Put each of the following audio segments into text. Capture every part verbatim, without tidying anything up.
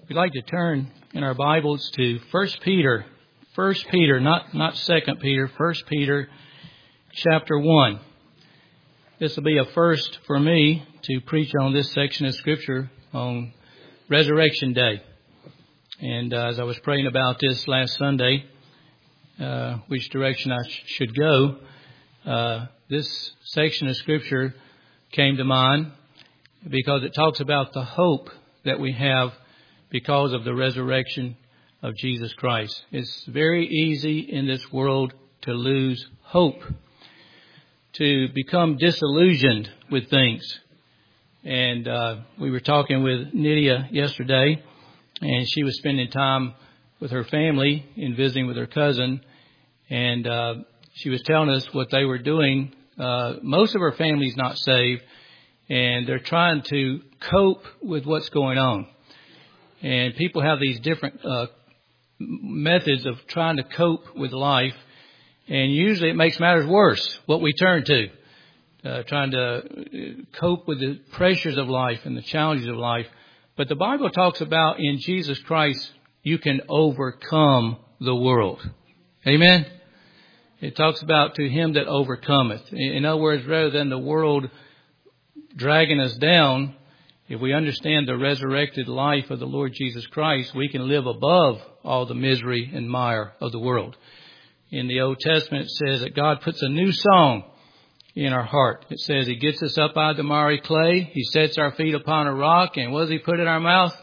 We'd like to turn in our Bibles to First Peter. First Peter, not, not Second Peter, First Peter chapter one. This will be a first for me to preach on this section of Scripture on Resurrection Day. And uh, as I was praying about this last Sunday, uh, which direction I sh- should go, uh, this section of Scripture came to mind because it talks about the hope that we have because of the resurrection of Jesus Christ. It's very easy in this world to lose hope, to become disillusioned with things. And uh, we were talking with Nydia yesterday, and she was spending time with her family and visiting with her cousin. And uh, she was telling us what they were doing. Uh, most of her family's not saved, and they're trying to cope with what's going on. And people have these different uh, methods of trying to cope with life. And usually it makes matters worse, what we turn to. Uh, trying to cope with the pressures of life and the challenges of life. But the Bible talks about in Jesus Christ, you can overcome the world. Amen? It talks about to him that overcometh. In other words, rather than the world dragging us down, if we understand the resurrected life of the Lord Jesus Christ, we can live above all the misery and mire of the world. In the Old Testament, it says that God puts a new song in our heart. It says he gets us up out of the miry clay. He sets our feet upon a rock. And what does he put in our mouth?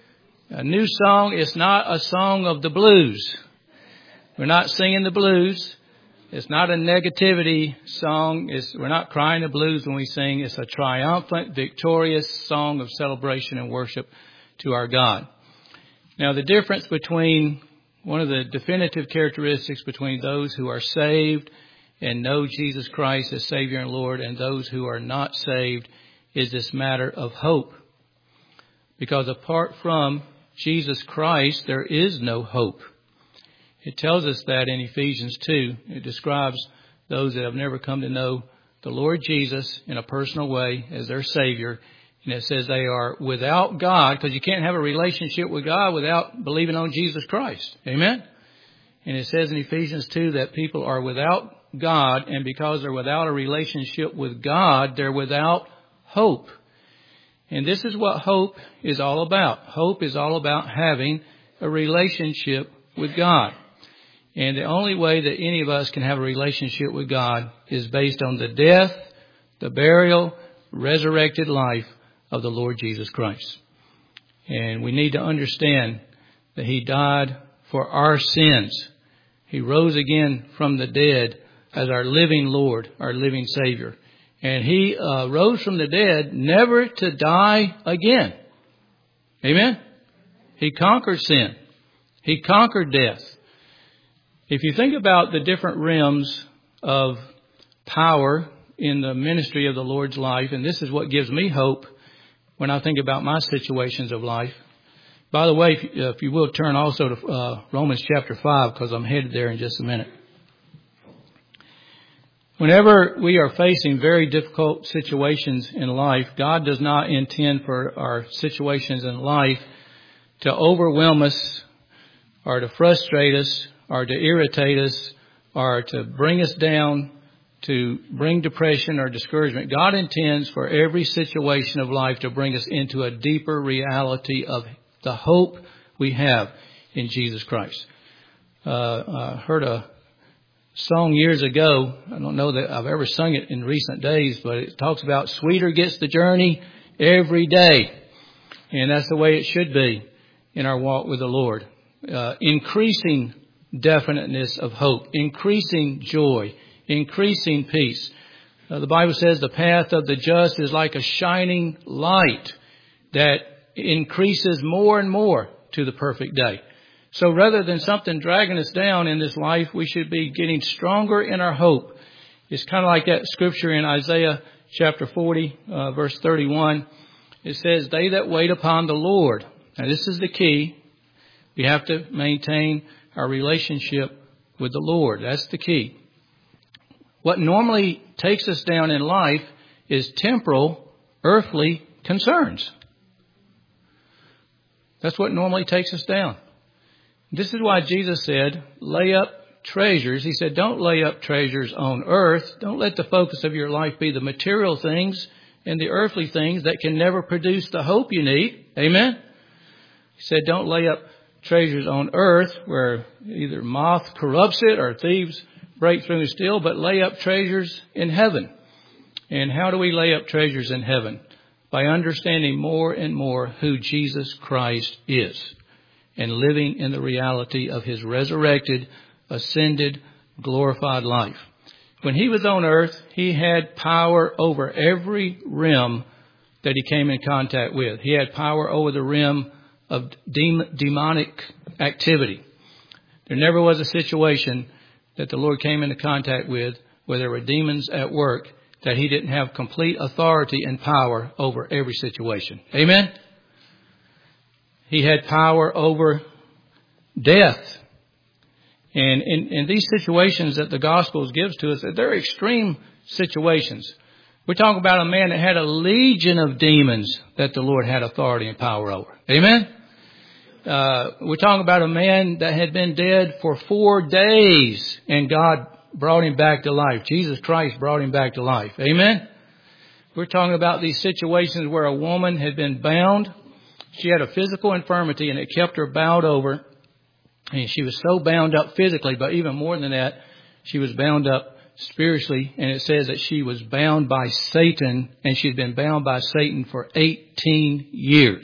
A new song. It's not a song of the blues. We're not singing the blues. It's not a negativity song. It's, we're not crying the blues when we sing. It's a triumphant, victorious song of celebration and worship to our God. Now, the difference between one of the definitive characteristics between those who are saved and know Jesus Christ as Savior and Lord and those who are not saved is this matter of hope. Because apart from Jesus Christ, there is no hope. It tells us that in Ephesians two. It describes those that have never come to know the Lord Jesus in a personal way as their Savior. And it says they are without God, because you can't have a relationship with God without believing on Jesus Christ. Amen? And it says in Ephesians two that people are without God, and because they're without a relationship with God, they're without hope. And this is what hope is all about. Hope is all about having a relationship with God. And the only way that any of us can have a relationship with God is based on the death, the burial, resurrected life of the Lord Jesus Christ. And we need to understand that he died for our sins. He rose again from the dead as our living Lord, our living Savior. And he uh, rose from the dead never to die again. Amen? He conquered sin. He conquered death. If you think about the different realms of power in the ministry of the Lord's life, and this is what gives me hope when I think about my situations of life. By the way, if, if you will turn also to uh, Romans chapter five, because I'm headed there in just a minute. Whenever we are facing very difficult situations in life, God does not intend for our situations in life to overwhelm us or to frustrate us or to irritate us or to bring us down, to bring depression or discouragement. God intends for every situation of life to bring us into a deeper reality of the hope we have in Jesus Christ. Uh, I heard a song years ago. I don't know that I've ever sung it in recent days, but it talks about sweeter gets the journey every day. And that's the way it should be in our walk with the Lord. Uh, increasing definiteness of hope, increasing joy, increasing peace. Uh, the Bible says the path of the just is like a shining light that increases more and more to the perfect day. So rather than something dragging us down in this life, we should be getting stronger in our hope. It's kind of like that scripture in Isaiah chapter forty, uh, verse thirty-one. It says, they that wait upon the Lord. Now this is the key. We have to maintain our relationship with the Lord. That's the key. What normally takes us down in life is temporal, earthly concerns. That's what normally takes us down. This is why Jesus said, lay up treasures. He said, don't lay up treasures on earth. Don't let the focus of your life be the material things and the earthly things that can never produce the hope you need. Amen. He said, don't lay up treasures on earth where either moth corrupts it or thieves break through and steal, but lay up treasures in heaven. And how do we lay up treasures in heaven? By understanding more and more who Jesus Christ is and living in the reality of his resurrected, ascended, glorified life. When he was on earth, he had power over every realm that he came in contact with. He had power over the realm of dem- demonic activity. There never was a situation that the Lord came into contact with where there were demons at work that he didn't have complete authority and power over every situation. Amen? He had power over death. And in, in these situations that the Gospels gives to us, they're extreme situations. We're talking about a man that had a legion of demons that the Lord had authority and power over. Amen? Uh, we're talking about a man that had been dead for four days and God brought him back to life. Jesus Christ brought him back to life. Amen? We're talking about these situations where a woman had been bound. She had a physical infirmity and it kept her bowed over. And she was so bound up physically, but even more than that, she was bound up spiritually. And it says that she was bound by Satan, and she'd been bound by Satan for eighteen years.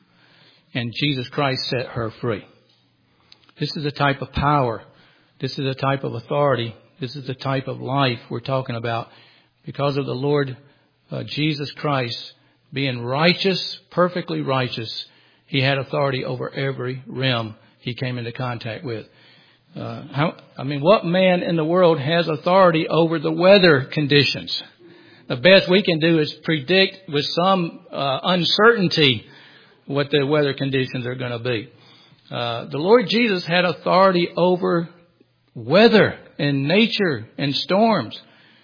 And Jesus Christ set her free. This is the type of power. This is the type of authority. This is the type of life we're talking about. Because of the Lord uh, Jesus Christ being righteous, perfectly righteous, he had authority over every realm he came into contact with. Uh, how, I mean, what man in the world has authority over the weather conditions? The best we can do is predict with some uh, uncertainty what the weather conditions are going to be. Uh, the Lord Jesus had authority over weather and nature and storms.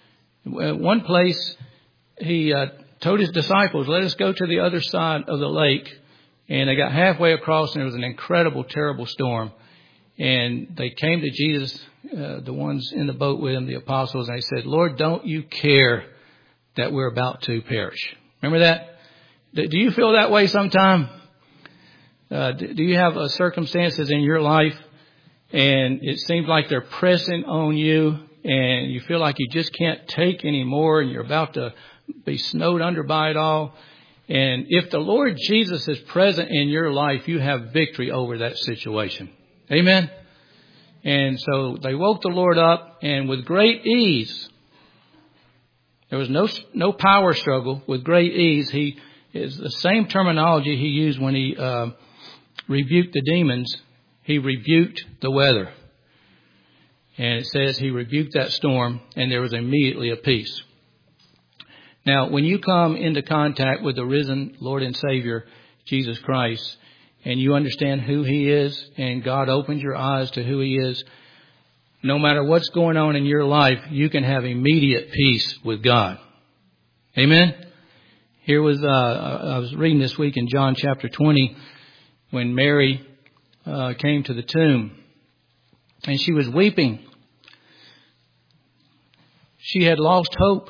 At one place, he uh, told his disciples, let us go to the other side of the lake. And they got halfway across and there was an incredible, terrible storm. And they came to Jesus, uh, the ones in the boat with him, the apostles, and they said, Lord, don't you care that we're about to perish? Remember that? Do you feel that way sometime? Uh, do you have uh, circumstances in your life and it seems like they're pressing on you and you feel like you just can't take any more and you're about to be snowed under by it all? And if the Lord Jesus is present in your life, you have victory over that situation. Amen? And so they woke the Lord up, and with great ease, there was no no power struggle. With great ease, he is the same terminology he used when he uh, rebuked the demons. He rebuked the weather. And it says he rebuked that storm, and there was immediately a peace. Now, when you come into contact with the risen Lord and Savior, Jesus Christ, and you understand who he is, and God opens your eyes to who he is, no matter what's going on in your life, you can have immediate peace with God. Amen? Here was, uh, I was reading this week in John chapter twenty, when Mary uh, came to the tomb, and she was weeping. She had lost hope.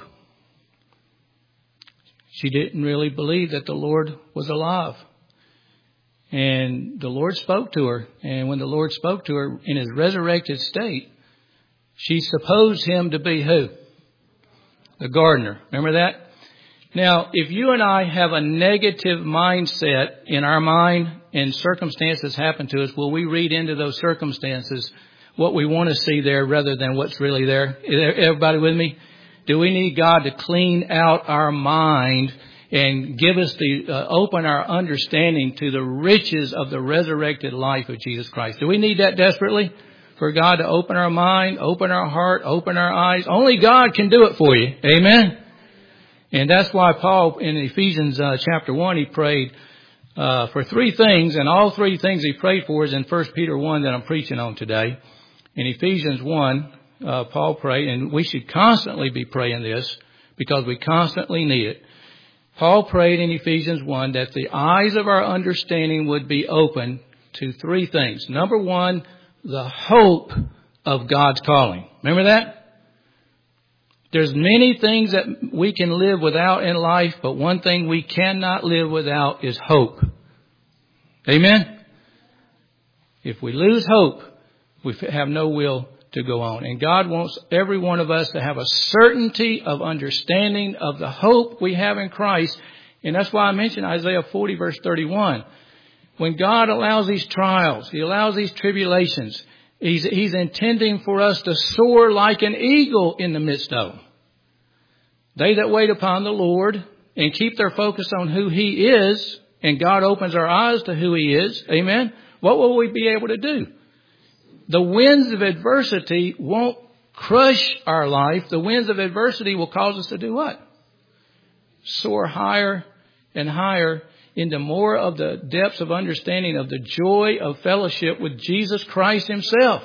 She didn't really believe that the Lord was alive. And the Lord spoke to her. And when the Lord spoke to her in his resurrected state, she supposed him to be who? The gardener. Remember that? Now, if you and I have a negative mindset in our mind and circumstances happen to us, will we read into those circumstances what we want to see there rather than what's really there? Everybody with me? Do we need God to clean out our mind and give us the, uh, open our understanding to the riches of the resurrected life of Jesus Christ? Do we need that desperately? For God to open our mind, open our heart, open our eyes? Only God can do it for you. Amen? And that's why Paul in Ephesians uh, chapter one, he prayed uh, for three things. And all three things he prayed for is in First Peter one that I'm preaching on today. In Ephesians one, Uh, Paul prayed, and we should constantly be praying this because we constantly need it. Paul prayed in Ephesians one that the eyes of our understanding would be open to three things. Number one, the hope of God's calling. Remember that? There's many things that we can live without in life, but one thing we cannot live without is hope. Amen? If we lose hope, we have no will to go on. And God wants every one of us to have a certainty of understanding of the hope we have in Christ. And that's why I mentioned Isaiah forty verse thirty-one. When God allows these trials, He allows these tribulations, He's, he's intending for us to soar like an eagle in the midst of them. They that wait upon the Lord and keep their focus on who He is, and God opens our eyes to who He is, amen, what will we be able to do? The winds of adversity won't crush our life. The winds of adversity will cause us to do what? Soar higher and higher into more of the depths of understanding of the joy of fellowship with Jesus Christ Himself.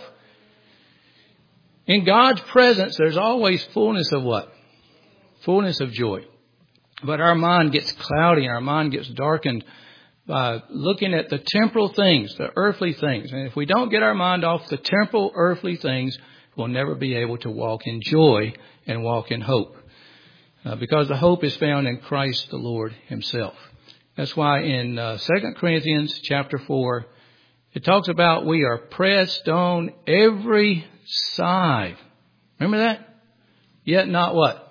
In God's presence, there's always fullness of what? Fullness of joy. But our mind gets cloudy and our mind gets darkened by looking at the temporal things, the earthly things. And if we don't get our mind off the temporal earthly things, we'll never be able to walk in joy and walk in hope. Uh, because the hope is found in Christ the Lord Himself. That's why in uh, Second Corinthians chapter four, it talks about we are pressed on every side. Remember that? Yet not what?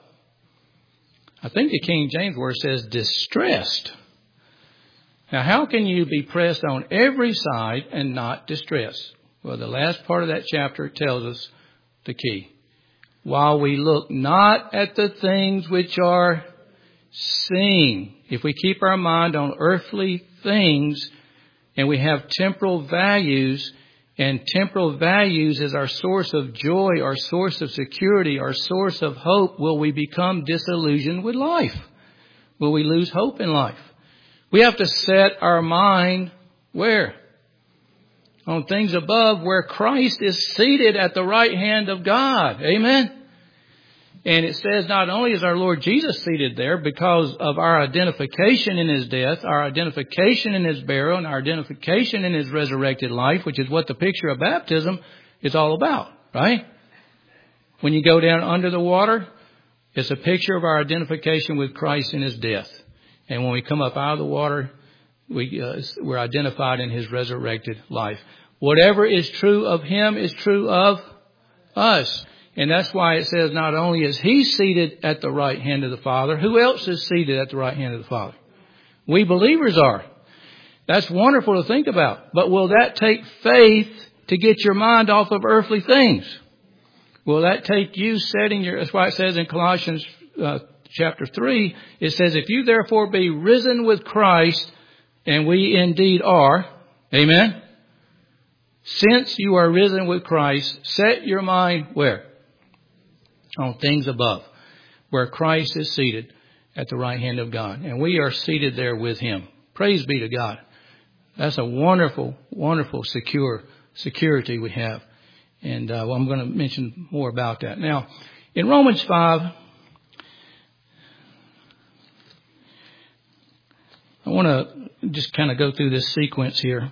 I think the King James word says distressed. Now, how can you be pressed on every side and not distressed? Well, the last part of that chapter tells us the key. While we look not at the things which are seen. If we keep our mind on earthly things and we have temporal values, and temporal values is our source of joy, our source of security, our source of hope, will we become disillusioned with life? Will we lose hope in life? We have to set our mind where? On things above, where Christ is seated at the right hand of God. Amen? And it says not only is our Lord Jesus seated there because of our identification in His death, our identification in His burial, and our identification in His resurrected life, which is what the picture of baptism is all about, right? When you go down under the water, it's a picture of our identification with Christ in His death. And when we come up out of the water, we, uh, we're identified in His resurrected life. Whatever is true of Him is true of us. And that's why it says not only is He seated at the right hand of the Father, who else is seated at the right hand of the Father? We believers are. That's wonderful to think about. But will that take faith to get your mind off of earthly things? Will that take you setting your, that's why it says in Colossians uh, chapter three, it says, if you therefore be risen with Christ, and we indeed are, amen? Since you are risen with Christ, set your mind where? On things above, where Christ is seated at the right hand of God. And we are seated there with Him. Praise be to God. That's a wonderful, wonderful secure security we have. And uh, well, I'm going to mention more about that. Now, in Romans five, I want to just kind of go through this sequence here.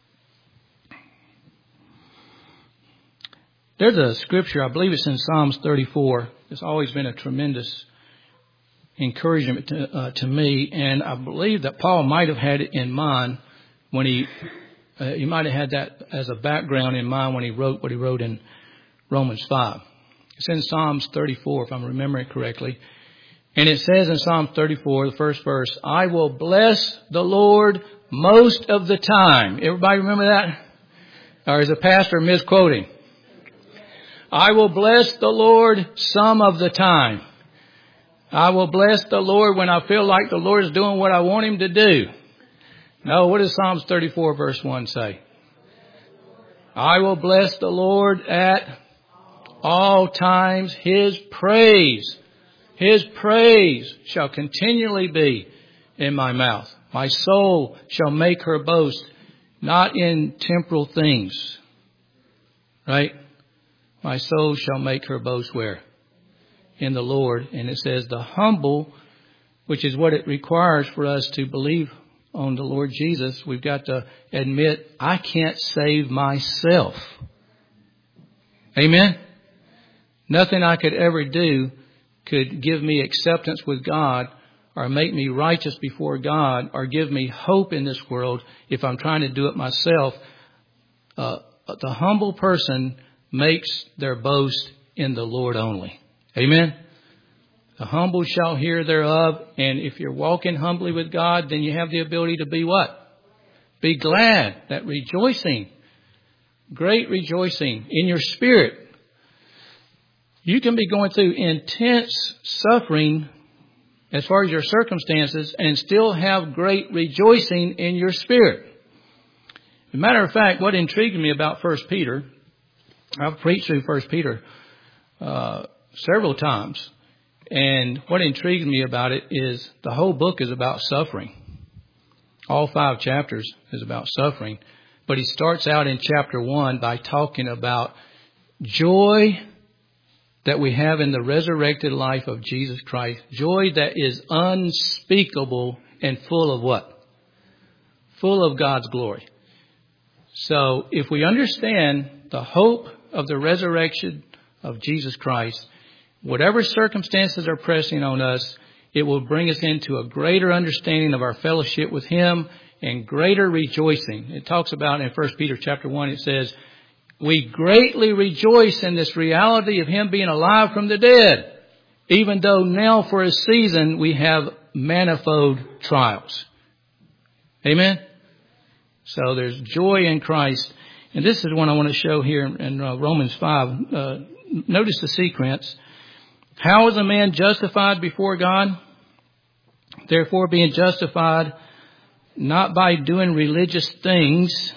There's a scripture, I believe it's in Psalms thirty-four. It's always been a tremendous encouragement to, uh, to me. And I believe that Paul might have had it in mind when he, uh, he might have had that as a background in mind when he wrote what he wrote in Romans five. It's in Psalms thirty-four, if I'm remembering correctly. And it says in Psalm thirty-four, the first verse, I will bless the Lord most of the time. Everybody remember that? Or is the pastor misquoting? I will bless the Lord some of the time. I will bless the Lord when I feel like the Lord is doing what I want Him to do. No, what does Psalms thirty-four verse one say? I will bless the Lord at all times. His praise, His praise shall continually be in my mouth. My soul shall make her boast, not in temporal things. Right? My soul shall make her boast where? In the Lord. And it says the humble which is what it requires for us to believe on the Lord Jesus. We've got to admit, I can't save myself. Amen? Nothing I could ever do could give me acceptance with God or make me righteous before God or give me hope in this world if I'm trying to do it myself. Uh, the humble person makes their boast in the Lord only. Amen? The humble shall hear thereof. And if you're walking humbly with God, then you have the ability to be what? Be glad. That rejoicing. Great rejoicing in your spirit. You can be going through intense suffering as far as your circumstances and still have great rejoicing in your spirit. As a matter of fact, what intrigued me about First Peter, I've preached through First Peter uh, several times. And what intrigued me about it is the whole book is about suffering. All five chapters is about suffering. But he starts out in chapter one by talking about joy that we have in the resurrected life of Jesus Christ. Joy that is unspeakable and full of what? Full of God's glory. So if we understand the hope of the resurrection of Jesus Christ, whatever circumstances are pressing on us, it will bring us into a greater understanding of our fellowship with Him and greater rejoicing. It talks about in First Peter chapter one, it says, we greatly rejoice in this reality of Him being alive from the dead, even though now for a season we have manifold trials. Amen? So there's joy in Christ. And this is one I want to show here in uh, Romans five. Uh, notice the sequence. How is a man justified before God? Therefore, being justified not by doing religious things,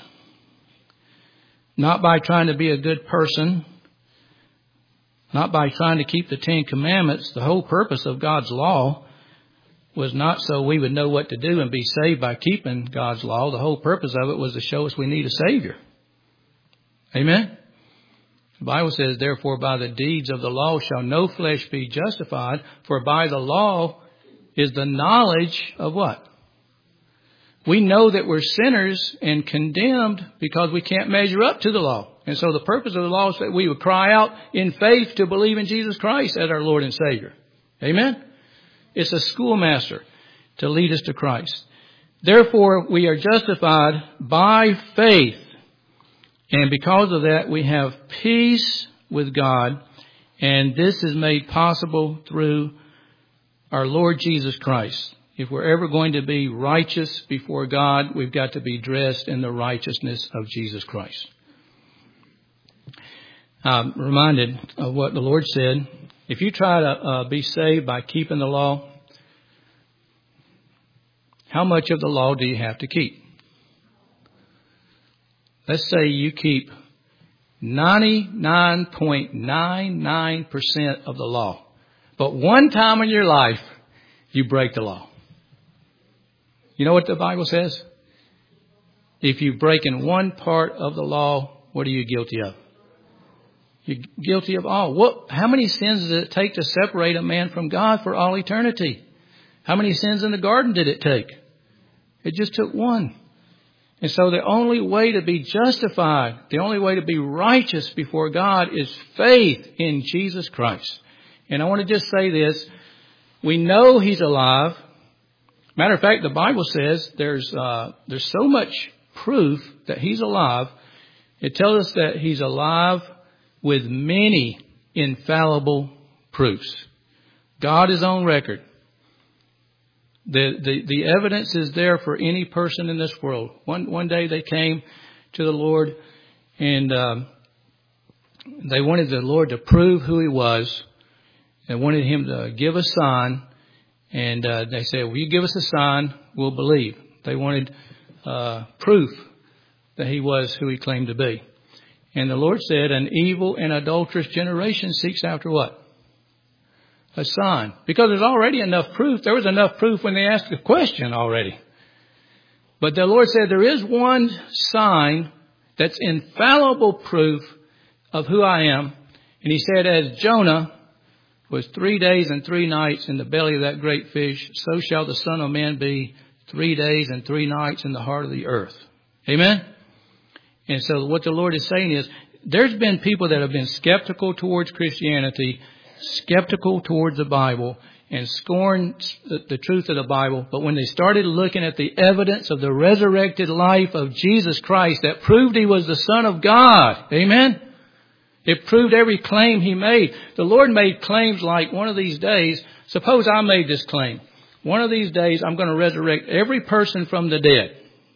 not by trying to be a good person, not by trying to keep the Ten Commandments. The whole purpose of God's law was not so we would know what to do and be saved by keeping God's law. The whole purpose of it was to show us we need a Savior. Amen? The Bible says, therefore, by the deeds of the law shall no flesh be justified, for by the law is the knowledge of what? We know that we're sinners and condemned because we can't measure up to the law. And so the purpose of the law is that we would cry out in faith to believe in Jesus Christ as our Lord and Savior. Amen? It's a schoolmaster to lead us to Christ. Therefore, we are justified by faith. And because of that, we have peace with God. And this is made possible through our Lord Jesus Christ. If we're ever going to be righteous before God, we've got to be dressed in the righteousness of Jesus Christ. I'm reminded of what the Lord said. If you try to uh, be saved by keeping the law, how much of the law do you have to keep? Let's say you keep ninety-nine point nine nine percent of the law. But one time in your life, you break the law. You know what the Bible says? If you break in one part of the law, what are you guilty of? You're guilty of all. What? How many sins does it take to separate a man from God for all eternity? How many sins in the garden did it take? It just took one. And so the only way to be justified, the only way to be righteous before God is faith in Jesus Christ. And I want to just say this. We know He's alive. Matter of fact, the Bible says there's uh, there's so much proof that He's alive. It tells us that He's alive with many infallible proofs. God is on record. The, the, the evidence is there for any person in this world. One, one day they came to the Lord and um, they wanted the Lord to prove who He was. They wanted Him to give a sign. And uh, they said, will you give us a sign? We'll believe. They wanted uh, proof that He was who He claimed to be. And the Lord said, an evil and adulterous generation seeks after what? A sign. Because there's already enough proof. There was enough proof when they asked the question already. But the Lord said, there is one sign that's infallible proof of who I am. And He said, as Jonah was three days and three nights in the belly of that great fish, so shall the Son of Man be three days and three nights in the heart of the earth. Amen? And so what the Lord is saying is, there's been people that have been skeptical towards Christianity, skeptical towards the Bible, and scorned the, the truth of the Bible. But when they started looking at the evidence of the resurrected life of Jesus Christ that proved He was the Son of God. Amen? It proved every claim He made. The Lord made claims like, one of these days, suppose I made this claim. One of these days I'm going to resurrect every person from the dead.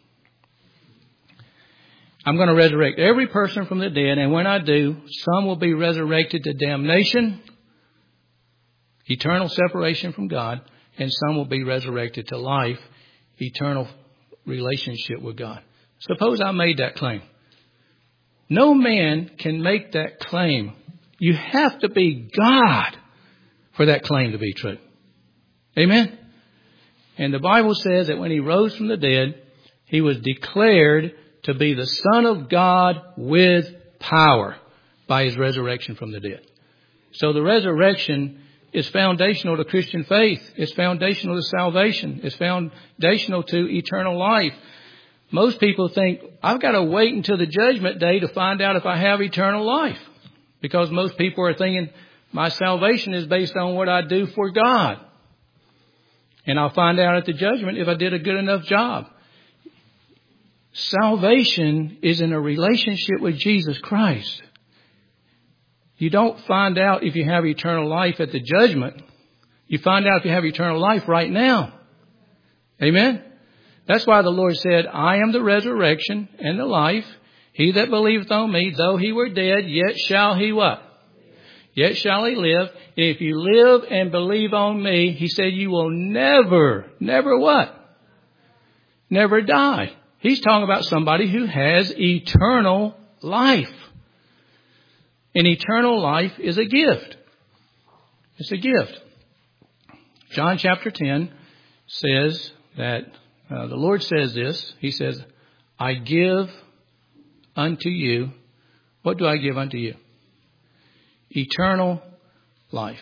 I'm going to resurrect every person from the dead, and when I do, some will be resurrected to damnation, eternal separation from God, and some will be resurrected to life, eternal relationship with God. Suppose I made that claim. No man can make that claim. You have to be God for that claim to be true. Amen? And the Bible says that when He rose from the dead, He was declared to be the Son of God with power by His resurrection from the dead. So the resurrection is foundational to Christian faith. It's foundational to salvation. It's foundational to eternal life. Most people think, I've got to wait until the judgment day to find out if I have eternal life. Because most people are thinking, my salvation is based on what I do for God. And I'll find out at the judgment if I did a good enough job. Salvation is in a relationship with Jesus Christ. You don't find out if you have eternal life at the judgment. You find out if you have eternal life right now. Amen? That's why the Lord said, I am the resurrection and the life. He that believeth on me, though he were dead, yet shall he what? Yet shall he live. If you live and believe on me, He said, you will never, never what? Never die. He's talking about somebody who has eternal life. And eternal life is a gift. It's a gift. John chapter ten says that uh, the Lord says this. He says, I give unto you. What do I give unto you? Eternal life.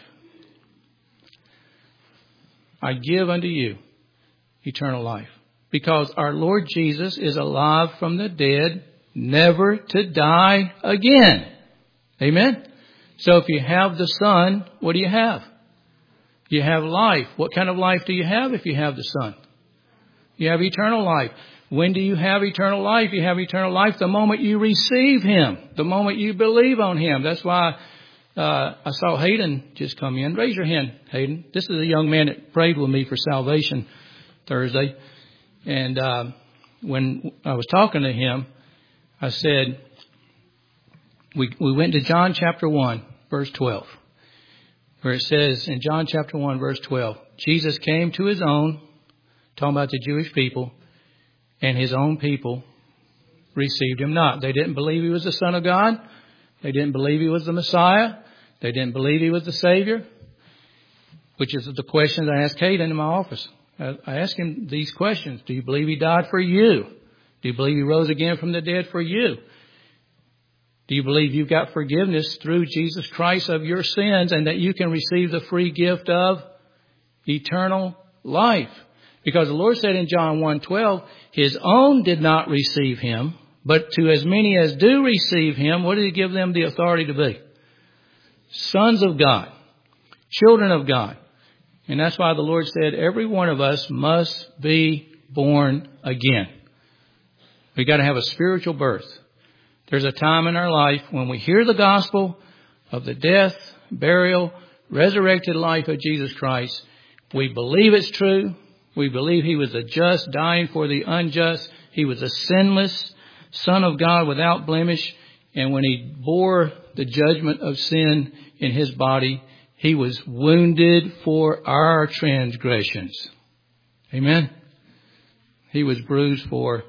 I give unto you eternal life. Because our Lord Jesus is alive from the dead, never to die again. Amen? So if you have the Son, what do you have? You have life. What kind of life do you have if you have the Son? You have eternal life. When do you have eternal life? You have eternal life the moment you receive Him. The moment you believe on Him. That's why uh, I saw Hayden just come in. Raise your hand, Hayden. This is a young man that prayed with me for salvation Thursday. And uh, when I was talking to him, I said, we, we went to John chapter one, verse twelve, where it says in John chapter one, verse twelve, Jesus came to His own, talking about the Jewish people, and His own people received Him not. They didn't believe He was the Son of God. They didn't believe He was the Messiah. They didn't believe He was the Savior, which is the questions I asked Hayden in my office. I asked him these questions. Do you believe He died for you? Do you believe He rose again from the dead for you? Do you believe you've got forgiveness through Jesus Christ of your sins and that you can receive the free gift of eternal life? Because the Lord said in John one twelve, His own did not receive Him, but to as many as do receive Him, what did He give them the authority to be? Sons of God, children of God. And that's why the Lord said every one of us must be born again. We've got to have a spiritual birth. There's a time in our life when we hear the gospel of the death, burial, resurrected life of Jesus Christ. We believe it's true. We believe He was a just, dying for the unjust. He was a sinless Son of God without blemish. And when He bore the judgment of sin in His body, He was wounded for our transgressions. Amen. He was bruised for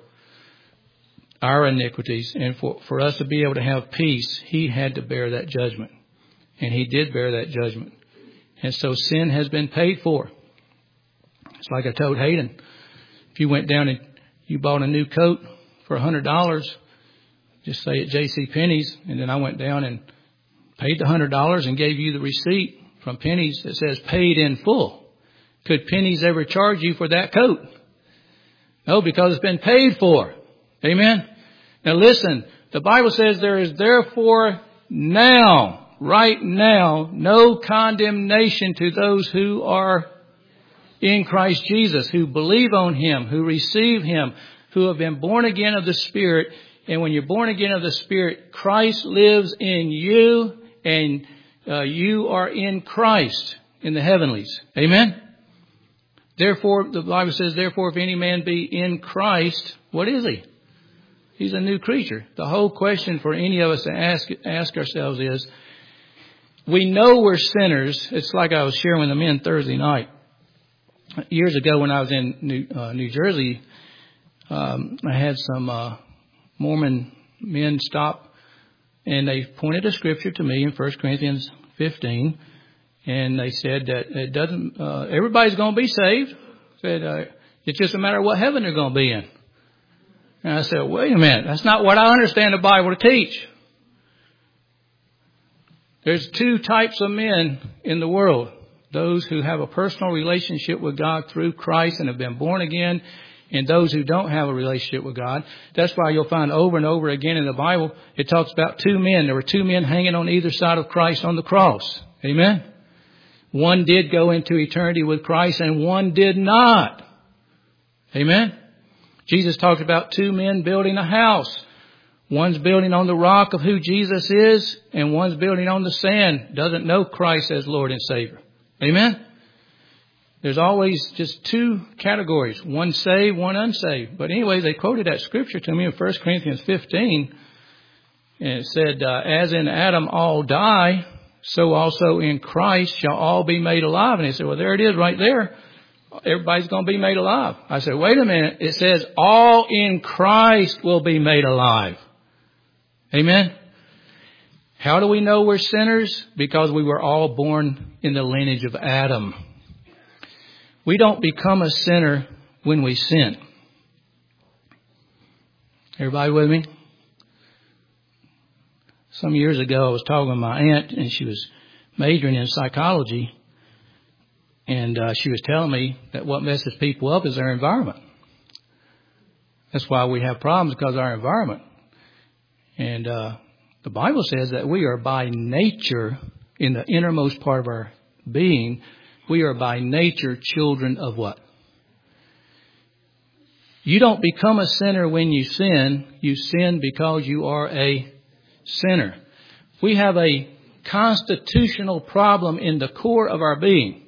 our iniquities. And for, for us to be able to have peace, He had to bear that judgment. And He did bear that judgment. And so sin has been paid for. It's like I told Hayden. If you went down and you bought a new coat for one hundred dollars, just say at J C Penney's, and then I went down and paid the one hundred dollars and gave you the receipt from Penny's that says paid in full. Could Penny's ever charge you for that coat? No, because it's been paid for. Amen? Now listen, the Bible says there is therefore now, right now, no condemnation to those who are in Christ Jesus, who believe on Him, who receive Him, who have been born again of the Spirit. And when you're born again of the Spirit, Christ lives in you, and uh, you are in Christ in the heavenlies. Amen? Therefore, the Bible says, therefore, if any man be in Christ, what is he? He's a new creature. The whole question for any of us to ask, ask ourselves is, we know we're sinners. It's like I was sharing with the men Thursday night. Years ago when I was in New, uh, New Jersey, um, I had some uh, Mormon men stop, and they pointed a scripture to me in First Corinthians fifteen. And they said that it doesn't, uh, everybody's going to be saved. Said, uh, it's just a matter of what heaven they're going to be in. And I said, wait a minute. That's not what I understand the Bible to teach. There's two types of men in the world. Those who have a personal relationship with God through Christ and have been born again, and those who don't have a relationship with God. That's why you'll find over and over again in the Bible, it talks about two men. There were two men hanging on either side of Christ on the cross. Amen? One did go into eternity with Christ and one did not. Amen? Jesus talked about two men building a house. One's building on the rock of who Jesus is, and one's building on the sand, doesn't know Christ as Lord and Savior. Amen? There's always just two categories, one saved, one unsaved. But anyway, they quoted that scripture to me in First Corinthians fifteen. And it said, uh, as in Adam all die, so also in Christ shall all be made alive. And they said, well, there it is right there. Everybody's going to be made alive. I said, wait a minute. It says all in Christ will be made alive. Amen. How do we know we're sinners? Because we were all born in the lineage of Adam. We don't become a sinner when we sin. Everybody with me? Some years ago, I was talking with my aunt, and she was majoring in psychology. And uh, she was telling me that what messes people up is their environment. That's why we have problems, because of our environment. And uh, the Bible says that we are by nature, in the innermost part of our being, we are by nature children of what? You don't become a sinner when you sin. You sin because you are a sinner. We have a constitutional problem in the core of our being.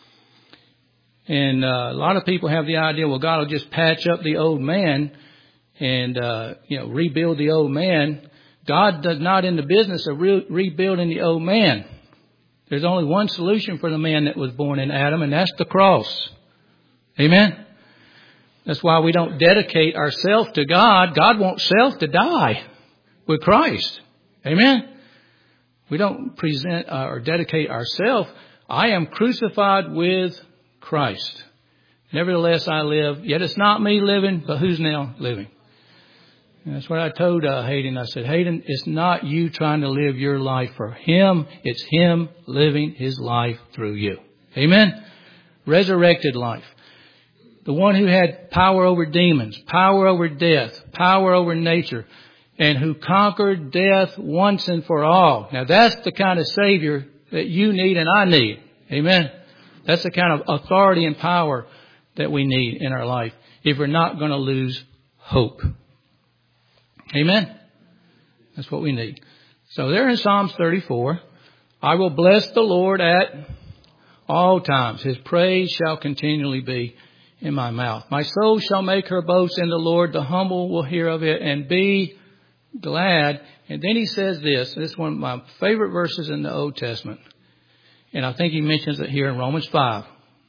And uh, a lot of people have the idea, well, God will just patch up the old man and, uh, you know, rebuild the old man. God does not in the business of re- rebuilding the old man. There's only one solution for the man that was born in Adam, and that's the cross. Amen? That's why we don't dedicate ourselves to God. God wants self to die with Christ. Amen? We don't present uh, or dedicate ourselves. I am crucified with Christ. Nevertheless, I live. Yet it's not me living, but who's now living? And that's what I told uh, Hayden. I said, Hayden, it's not you trying to live your life for Him. It's Him living His life through you. Amen? Resurrected life. The one who had power over demons, power over death, power over nature, and who conquered death once and for all. Now that's the kind of Savior that you need and I need. Amen? That's the kind of authority and power that we need in our life if we're not going to lose hope. Amen? That's what we need. So there in Psalms thirty-four, I will bless the Lord at all times. His praise shall continually be in my mouth. My soul shall make her boast in the Lord. The humble will hear of it and be glad. And then he says this. This is one of my favorite verses in the Old Testament. And I think he mentions it here in Romans five.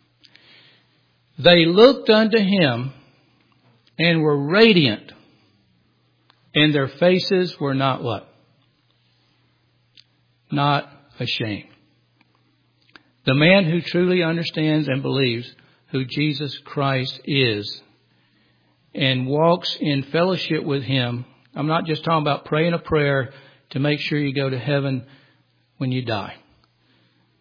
They looked unto him and were radiant, and their faces were not what? Not ashamed. The man who truly understands and believes who Jesus Christ is and walks in fellowship with Him. I'm not just talking about praying a prayer to make sure you go to heaven when you die.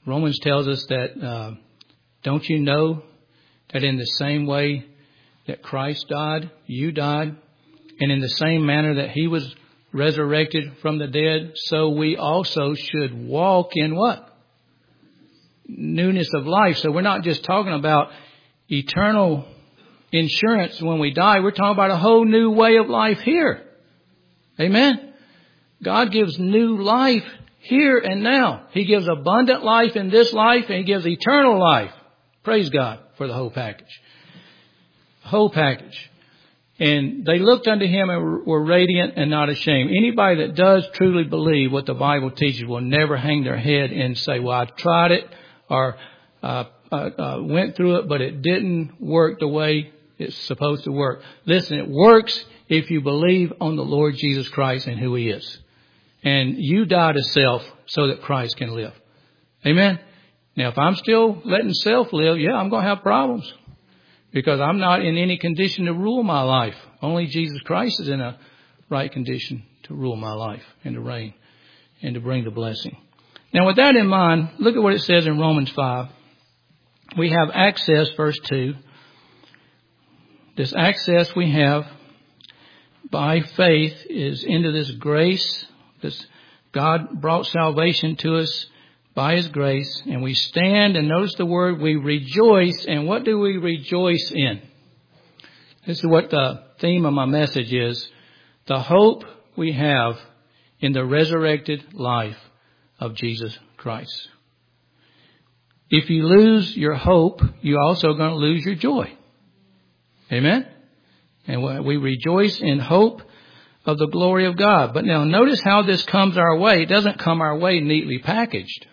Romans tells us that, uh, don't you know that in the same way that Christ died, you died, and in the same manner that he was resurrected from the dead, so we also should walk in what? Newness of life. So we're not just talking about eternal insurance when we die. We're talking about a whole new way of life here. Amen. God gives new life here and now. He gives abundant life in this life, and he gives eternal life. Praise God for the whole package. Whole package. And they looked unto him and were radiant and not ashamed. Anybody that does truly believe what the Bible teaches will never hang their head and say, well, I tried it or uh, uh, uh, went through it, but it didn't work the way it's supposed to work. Listen, it works if you believe on the Lord Jesus Christ and who he is. And you die to self so that Christ can live. Amen? Now, if I'm still letting self live, yeah, I'm going to have problems. Because I'm not in any condition to rule my life. Only Jesus Christ is in a right condition to rule my life and to reign and to bring the blessing. Now, with that in mind, look at what it says in Romans five. We have access, verse two. This access we have by faith is into this grace. This God brought salvation to us by his grace, and we stand, and notice the word, we rejoice. And what do we rejoice in? This is what the theme of my message is. The hope we have in the resurrected life of Jesus Christ. If you lose your hope, you're also going to lose your joy. Amen? And we rejoice in hope of the glory of God. But now notice how this comes our way. It doesn't come our way neatly packaged.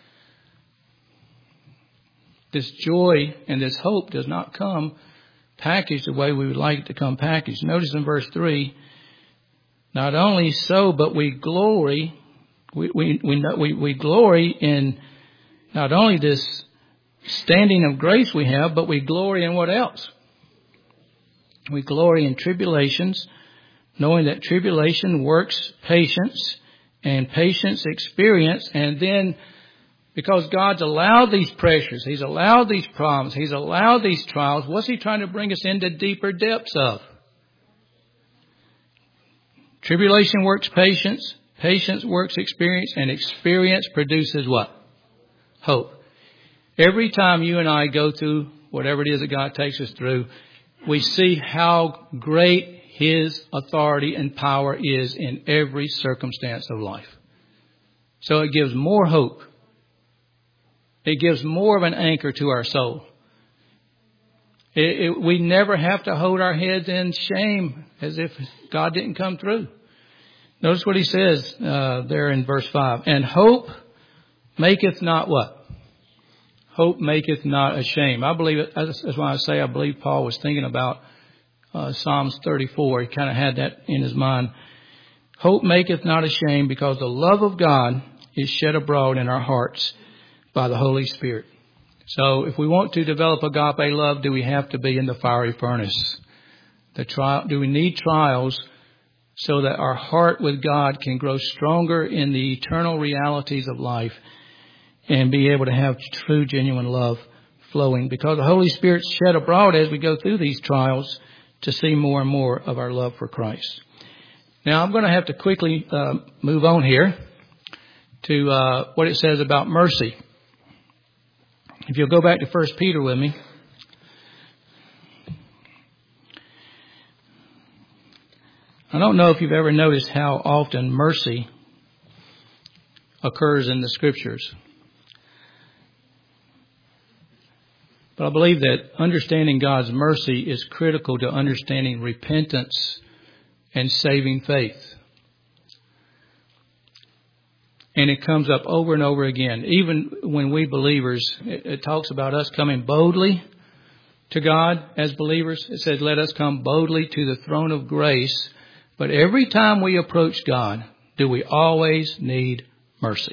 This joy and this hope does not come packaged the way we would like it to come packaged. Notice in verse three, not only so, but we glory, we, we, we, we, we glory in not only this standing of grace we have, but we glory in what else? We glory in tribulations, knowing that tribulation works patience, and patience experience, and then because God's allowed these pressures, he's allowed these problems, he's allowed these trials, what's he trying to bring us into deeper depths of? Tribulation works patience, patience works experience, and experience produces what? Hope. Every time you and I go through whatever it is that God takes us through, we see how great his authority and power is in every circumstance of life. So it gives more hope. It gives more of an anchor to our soul. It, it, we never have to hold our heads in shame as if God didn't come through. Notice what he says uh, there in verse five. And hope maketh not what? Hope maketh not ashamed. I believe it. That's why I say I believe Paul was thinking about uh, Psalms thirty-four. He kind of had that in his mind. Hope maketh not ashamed, because the love of God is shed abroad in our hearts by the Holy Spirit. So if we want to develop agape love, do we have to be in the fiery furnace? The trial, do we need trials so that our heart with God can grow stronger in the eternal realities of life and be able to have true, genuine love flowing? Because the Holy Spirit's shed abroad as we go through these trials to see more and more of our love for Christ. Now I'm going to have to quickly uh, move on here to uh, what it says about mercy. If you'll go back to First Peter with me. I don't know if you've ever noticed how often mercy occurs in the Scriptures. But I believe that understanding God's mercy is critical to understanding repentance and saving faith. And it comes up over and over again. Even when we believers, it, it talks about us coming boldly to God as believers. It says, let us come boldly to the throne of grace. But every time we approach God, do we always need mercy?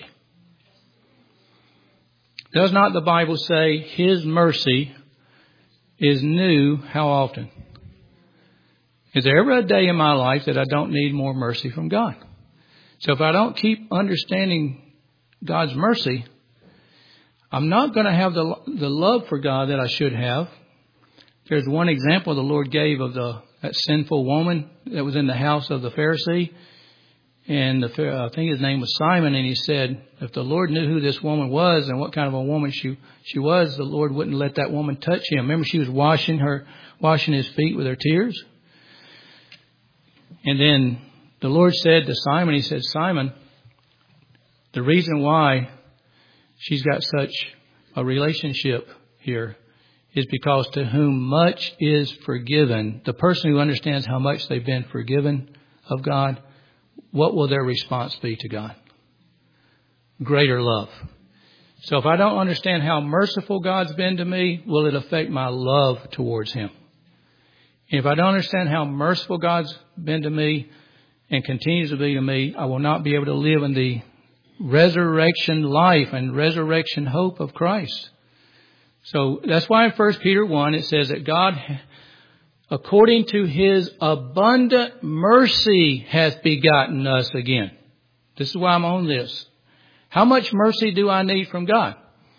Does not the Bible say his mercy is new how often? Is there ever a day in my life that I don't need more mercy from God? So if I don't keep understanding God's mercy, I'm not going to have the the love for God that I should have. There's one example the Lord gave of the that sinful woman that was in the house of the Pharisee. And the, I think his name was Simon, and he said, if the Lord knew who this woman was and what kind of a woman she she was, the Lord wouldn't let that woman touch him. Remember, she was washing her washing his feet with her tears. And then the Lord said to Simon, He said, Simon, the reason why she's got such a relationship here is because to whom much is forgiven, the person who understands how much they've been forgiven of God, what will their response be to God? Greater love. So if I don't understand how merciful God's been to me, will it affect my love towards Him? If I don't understand how merciful God's been to me and continues to be to me, I will not be able to live in the resurrection life and resurrection hope of Christ. So that's why in First Peter one it says that God, according to His abundant mercy, hath begotten us again. This is why I'm on this. How much mercy do I need from God?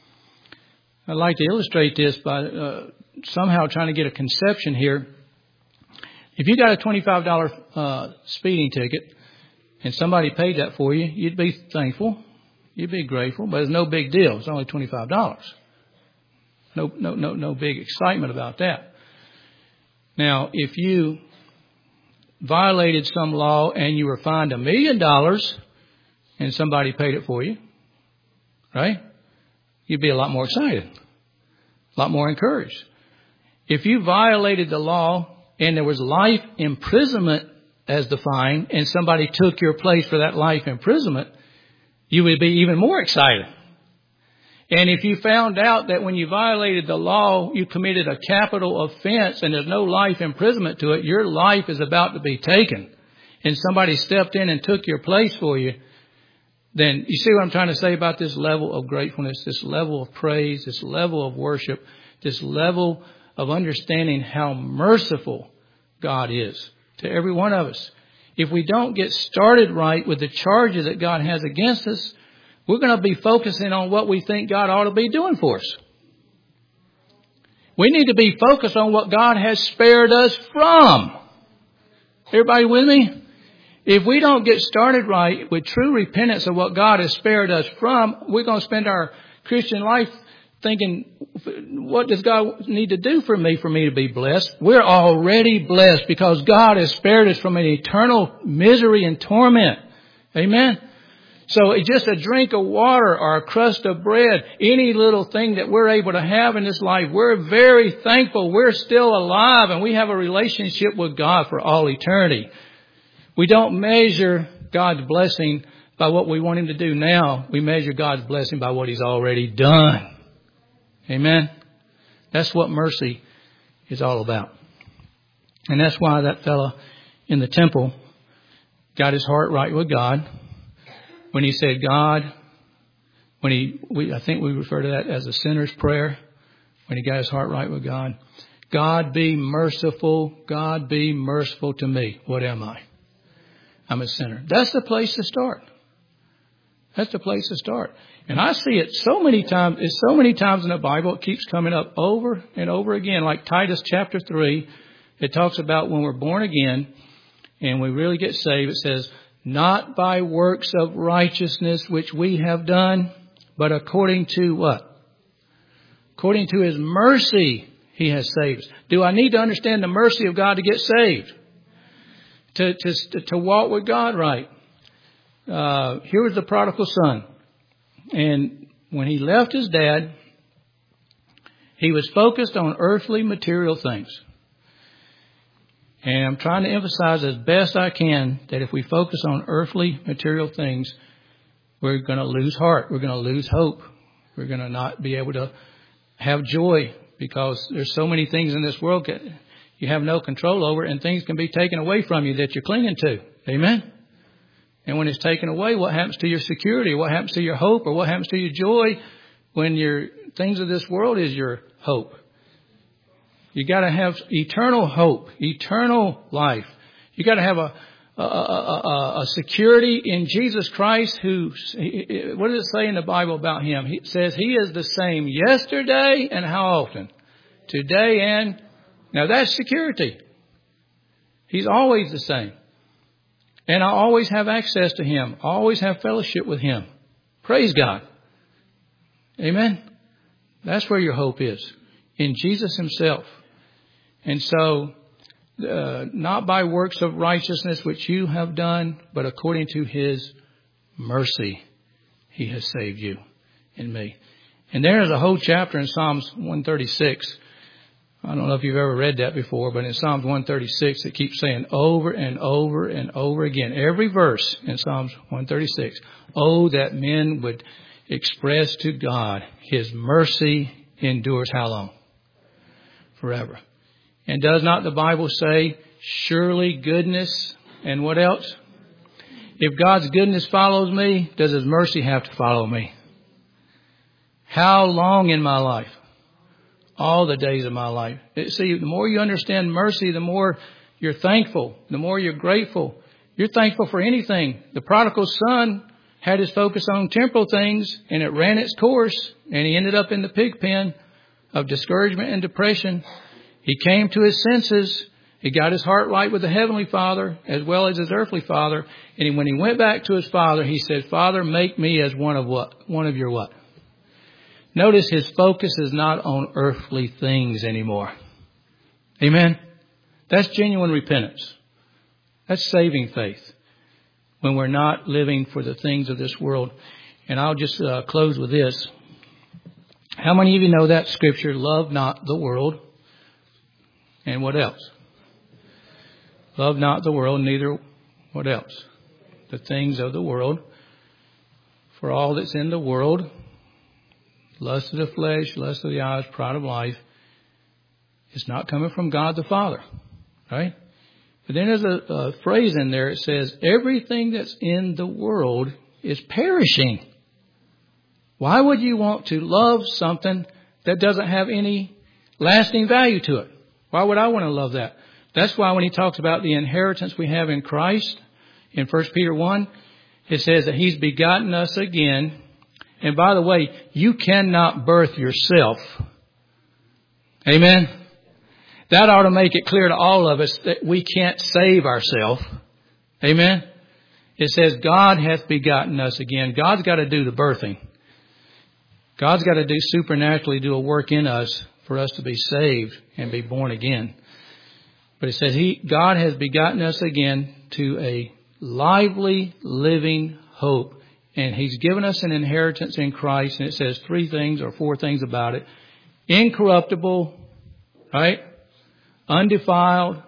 I'd like to illustrate this by uh, somehow trying to get a conception here. If you got a twenty-five dollars uh, speeding ticket and somebody paid that for you, you'd be thankful. You'd be grateful, but it's no big deal. It's only twenty-five dollars. No, no, no, no big excitement about that. Now, if you violated some law and you were fined a million dollars and somebody paid it for you, right? You'd be a lot more excited, a lot more encouraged. If you violated the law and there was life imprisonment as the fine and somebody took your place for that life imprisonment, you would be even more excited. And if you found out that when you violated the law, you committed a capital offense and there's no life imprisonment to it, your life is about to be taken, and somebody stepped in and took your place for you, then you see what I'm trying to say about this level of gratefulness, this level of praise, this level of worship, this level of understanding how merciful God is to every one of us. If we don't get started right with the charges that God has against us, we're going to be focusing on what we think God ought to be doing for us. We need to be focused on what God has spared us from. Everybody with me? If we don't get started right with true repentance of what God has spared us from, we're going to spend our Christian life thinking, what does God need to do for me for me to be blessed? We're already blessed because God has spared us from an eternal misery and torment. Amen? So just a drink of water or a crust of bread, any little thing that we're able to have in this life, we're very thankful. We're still alive and we have a relationship with God for all eternity. We don't measure God's blessing by what we want Him to do now. We measure God's blessing by what He's already done. Amen? That's what mercy is all about. And that's why that fellow in the temple got his heart right with God. When he said, God, when he, we, I think we refer to that as a sinner's prayer, when he got his heart right with God. God be merciful. God be merciful to me. What am I? I'm a sinner. That's the place to start. That's the place to start. And I see it so many times. It's so many times in the Bible. It keeps coming up over and over again. Like Titus chapter three, it talks about when we're born again and we really get saved. It says, not by works of righteousness which we have done, but according to what? According to His mercy, He has saved us. Do I need to understand the mercy of God to get saved? To, to, to walk with God right? Uh, here was the prodigal son. And when he left his dad, he was focused on earthly material things. And I'm trying to emphasize as best I can that if we focus on earthly material things, we're going to lose heart. We're going to lose hope. We're going to not be able to have joy because there's so many things in this world that you have no control over, and things can be taken away from you that you're clinging to. Amen? And when it's taken away, what happens to your security? What happens to your hope? Or what happens to your joy when your things of this world is your hope? You got to have eternal hope, eternal life. You got to have a, a, a, a security in Jesus Christ who, what does it say in the Bible about Him? It says He is the same yesterday and how often? Today and, now that's security. He's always the same. And I always have access to Him. I always have fellowship with Him. Praise God. Amen. That's where your hope is. In Jesus Himself. And so, uh, not by works of righteousness which you have done, but according to His mercy, He has saved you and me. And there is a whole chapter in Psalms one thirty-six. I don't know if you've ever read that before, but in Psalms one thirty-six, it keeps saying over and over and over again. Every verse in Psalms one thirty-six. Oh, that men would express to God His mercy endures how long? Forever. And does not the Bible say, surely goodness and what else? If God's goodness follows me, does His mercy have to follow me? How long in my life? All the days of my life. See, the more you understand mercy, the more you're thankful, the more you're grateful. You're thankful for anything. The prodigal son had his focus on temporal things, and it ran its course, and he ended up in the pig pen of discouragement and depression. He came to his senses. He got his heart right with the Heavenly Father as well as his earthly father. And when he went back to his father, he said, Father, make me as one of what? One of your what? Notice his focus is not on earthly things anymore. Amen? That's genuine repentance. That's saving faith. When we're not living for the things of this world. And I'll just uh, close with this. How many of you know that scripture, love not the world? And what else? Love not the world, neither what else? The things of the world. For all that's in the world, lust of the flesh, lust of the eyes, pride of life, it's not coming from God the Father. Right? But then there's a, a phrase in there. It says, everything that's in the world is perishing. Why would you want to love something that doesn't have any lasting value to it? Why would I want to love that? That's why when he talks about the inheritance we have in Christ, in First Peter one, it says that He's begotten us again. And by the way, you cannot birth yourself. Amen? That ought to make it clear to all of us that we can't save ourselves. Amen? It says God hath begotten us again. God's got to do the birthing. God's got to do supernaturally do a work in us for us to be saved and be born again. But it says He, God has begotten us again to a lively, living hope. And He's given us an inheritance in Christ. And it says three things or four things about it. Incorruptible, right? Undefiled,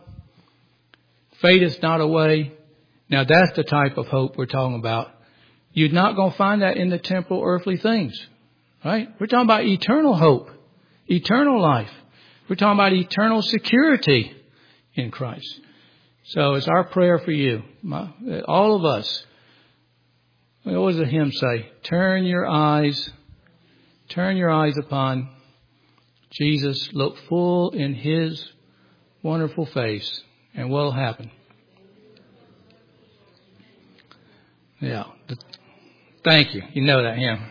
fadeth not away. Now that's the type of hope we're talking about. You're not going to find that in the temporal earthly things. Right? We're talking about eternal hope. Eternal life. We're talking about eternal security in Christ. So it's our prayer for you. My, all of us. What does the hymn say? Turn your eyes, turn your eyes upon Jesus. Look full in His wonderful face. And what will happen? Yeah. Thank you. You know that hymn.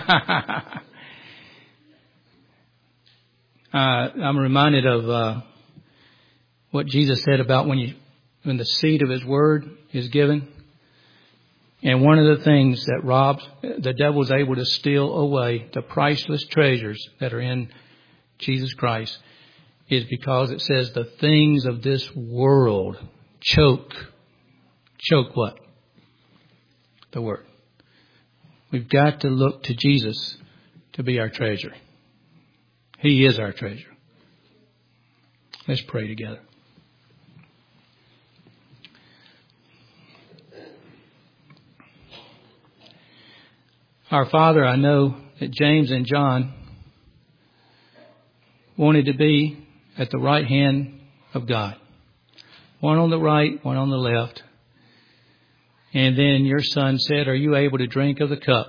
uh, I'm reminded of uh, what Jesus said about when you, when the seed of His word is given. And one of the things that robs, the devil is able to steal away the priceless treasures that are in Jesus Christ is because it says the things of this world choke. Choke what? The word. We've got to look to Jesus to be our treasure. He is our treasure. Let's pray together. Our Father, I know that James and John wanted to be at the right hand of God. One on the right, one on the left. And then your son said, are you able to drink of the cup?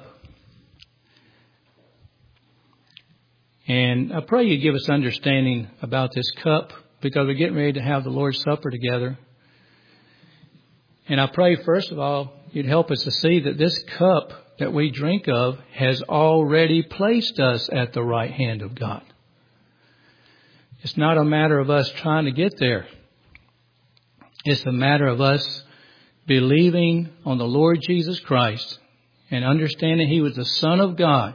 And I pray you give us understanding about this cup because we're getting ready to have the Lord's Supper together. And I pray, first of all, you'd help us to see that this cup that we drink of has already placed us at the right hand of God. It's not a matter of us trying to get there. It's a matter of us believing on the Lord Jesus Christ and understanding He was the Son of God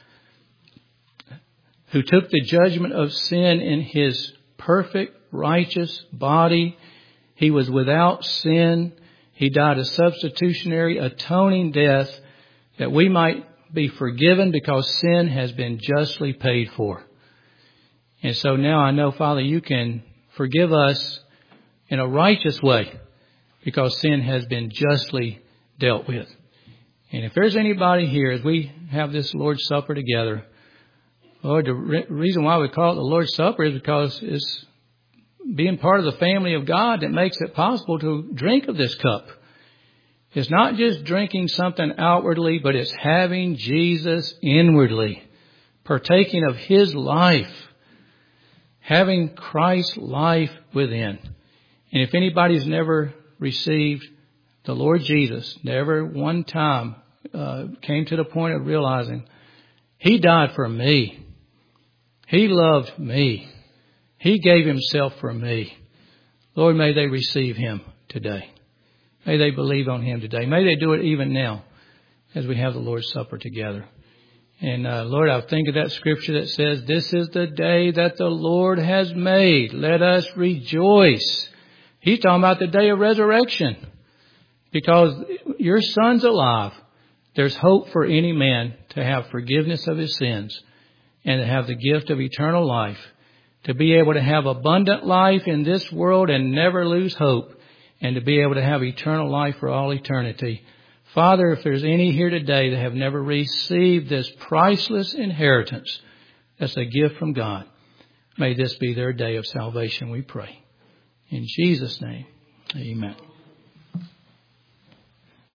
who took the judgment of sin in His perfect, righteous body. He was without sin. He died a substitutionary, atoning death that we might be forgiven because sin has been justly paid for. And so now I know, Father, you can forgive us in a righteous way because sin has been justly dealt with. And if there's anybody here, as we have this Lord's Supper together, Lord, the re- reason why we call it the Lord's Supper is because it's being part of the family of God that makes it possible to drink of this cup. It's not just drinking something outwardly, but it's having Jesus inwardly, partaking of His life, having Christ's life within. And if anybody's never received the Lord Jesus, never one time uh, came to the point of realizing He died for me. He loved me. He gave Himself for me. Lord, may they receive Him today. May they believe on Him today. May they do it even now as we have the Lord's Supper together. And uh, Lord, I think of that scripture that says, this is the day that the Lord has made. Let us rejoice. He's talking about the day of resurrection. Because your Son's alive. There's hope for any man to have forgiveness of his sins and to have the gift of eternal life. To be able to have abundant life in this world and never lose hope. And to be able to have eternal life for all eternity. Father, if there's any here today that have never received this priceless inheritance, that's a gift from God, may this be their day of salvation, we pray. In Jesus' name, amen.